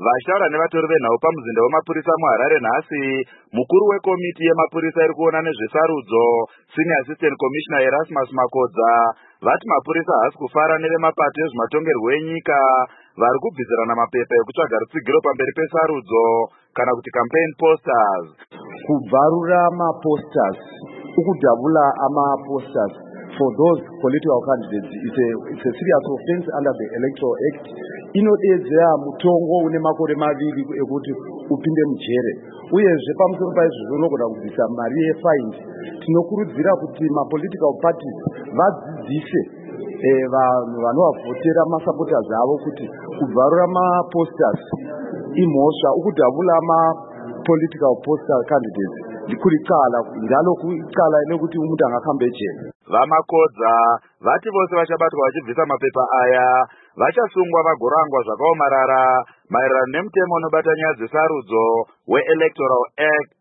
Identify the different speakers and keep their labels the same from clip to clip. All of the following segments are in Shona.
Speaker 1: Vashtaura nevatori venhau pamuzinda wemapurisa muHarare nhasi, mukuru wekomiti yemapurisa iri kuona nezvesarudzo, Senior Assistant Commissioner Erasmus Makodza, vati mapurisa haasi kufara nevemapato ezvematongerwo enyika vari kubvizirana mapepa ekutsvaga rutsigiro pamberi pesarudzo kana kuti campaign posters.
Speaker 2: Kubvarura maposters, ukudhabula amaposters for those political candidates it's a serious offense under the Electoral Act. Inodedzera mutongo une makore maviri ekuti upinde mujere. Uyezve pamusoro paizvozvo unogona kubvisa mari yefines. Tinokurudzira kuti mapolitical parties vadzidzise vanhu vanovavhotera masupporters avo kuti kubvarura maposters imhosva, ukudhabula political poster candidates ndikuricala ngalo kuicala nekuti umuntu angakambe jele.
Speaker 1: Vamakodza vati vose vachabatwa vachibvisa mapepa aya vachasungwa vagorangwa zvakaomarara maererano nemutemo unobata nyaya dzesarudzo weElectoral Act.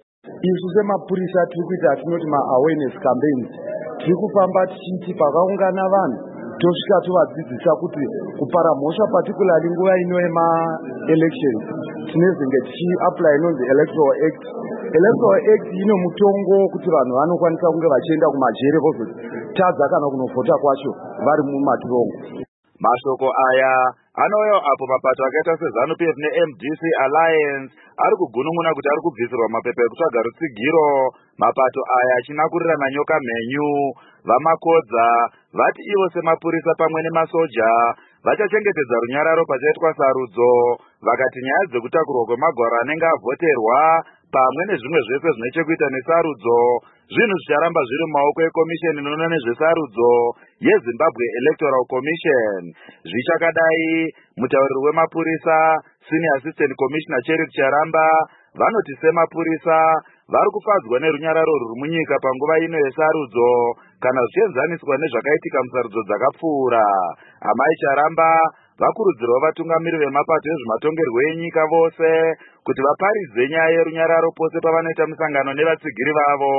Speaker 2: Isu semapurisa tiri kuita tinoti ma-awareness campaigns, tiri kufamba tichiti pakaungana vanhu tosvika tovadzidzisa kuti kupara mhosva particularly nguva ino yema-elections tinezenge tichiapply inonzi Electoral Act. Electoral Act ino mutongo kuti vanhu vanokwanisa kunge vachienda kumajere vozotadza kana kunovhota kwacho vari mumatirongo.
Speaker 1: Mashoko aya anouya apo mapato akaita seZANU-PF neMDC Alliance ari kugunun'una kuti ari kubvisirwa mapepa ekutsvaga rutsigiro, mapato aya achinakurirana nyoka mhenyu. Vamakodza vati ivo semapurisa pamwe nemasoja vachachengetedza runyararo pachaitwa sarudzo, vakati nyaya dzekutakurwa kwemagwaro anenge avhoterwa pamwe nezvimwe zvese zvine chekuita nesarudzo zvinhu zvicharamba zviri mumaoko ekomisheni inoona nezvesarudzo yeZimbabwe Electoral Commission. Zvichakadai, mutauriri wemapurisa Senior Assistant Commissioner Cherry Charamba vanoti semapurisa vari kufadzwa nerunyararo ruri munyika panguva ino yesarudzo kana zvichienzaniswa nezvakaitika musarudzo dzakapfuura. Amai Charamba vakurudzirwa vatungamiri vemapato ezvematongerwo enyika vose kuti vaparidze nyaya yerunyararo pose pavanoita misangano nevatsigiri vavo.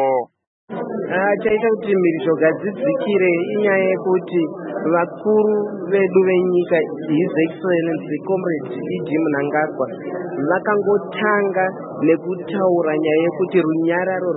Speaker 3: Chaita kuti mhirizhonga dzidzikire inyaya yekuti vakuru vedu venyika His Excellency Comrade E.G. Mnangagwa vakangotanga nekutaura nyaya yekuti runyararo.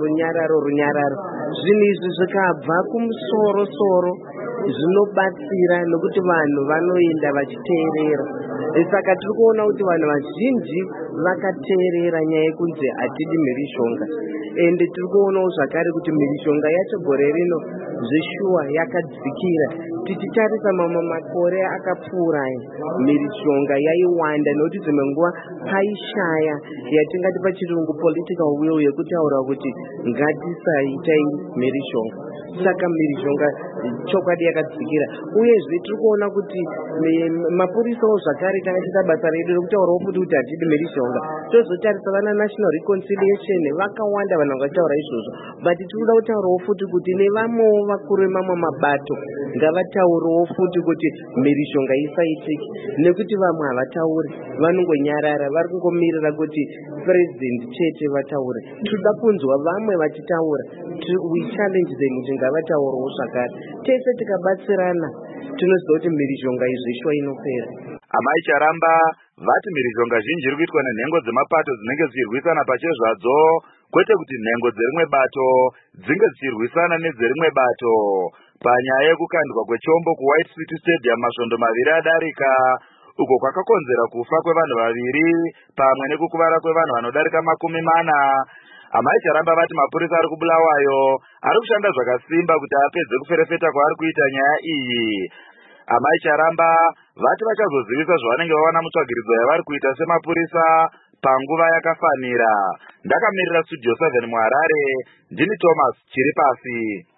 Speaker 3: Zvinhu izvi zvikabva kumusoro zvinobatsira nokuti vanhu vanoenda vachiteerera. Saka tiri kuona kuti vanhu vazhinji vakateerera nyaya yekunzi hatidi mhirizhonga. Ende tiri kuonawo zvakare kuti mhirizhonga yacho gore rino zveshuwa yakadzikira. Tichitarisa makore akapfuura mhirizhonga yaiwanda nokuti dzimwe nguva paishaya yatingati pachirungu political will yekutaura kuti ngatisaitai mhirizhonga. Saka mhirizhonga chokwadi yakadzikira. Uyezve tiri kuona kuti mapurisawo zvakare takaita basa redu rekutaurawo futi kuti hatidi mhirizhonga. Tozotarisa vana National Reconciliation vakawanda vanhu vakataura izvozvo, but tinoda kutaurawo futi kuti nevamwewo vakuru vemamwe mabato ngavataurewo futi kuti mhirizhonga isaitiki, nekuti vamwe havatauri, vanongonyarara, vari kungomirira kuti president chete vataure. Tinoda kunzwa vamwe vachitaura, we challenge them kuti ngavataurewo zvakare. Tese tikabatsirana tinoziva kuti mhirizhonga izveshuwa inopera.
Speaker 1: Amai Charamba vati mhirizhonga zhinji iri kuitwa nenhengo dzemapato dzinenge dzichirwisana pachezvadzo, kwete kuti nhengo dzerimwe bato dzinge dzichirwisana nedzerimwe bato. Panyaya yekukandwa kwechombo kuWhite City Stadium masvondo maviri adarika, uko kwakakonzera kufa kwevanhu vaviri pamwe nekukuvara kwevanhu vanodarika 40. Amai Charamba vati mapurisa ari kuBulawayo ari kushanda zvakasimba kuti apedze kuferefeta kwaari kuita nyaya iyi. Amai Charamba vati vachazozivisa zvavanenge vawana mutsvagiridzo yavari kuita semapurisa panguva yakafanira. Ndakamirira Studio 7 muHarare, ndini Thomas Chiripasi.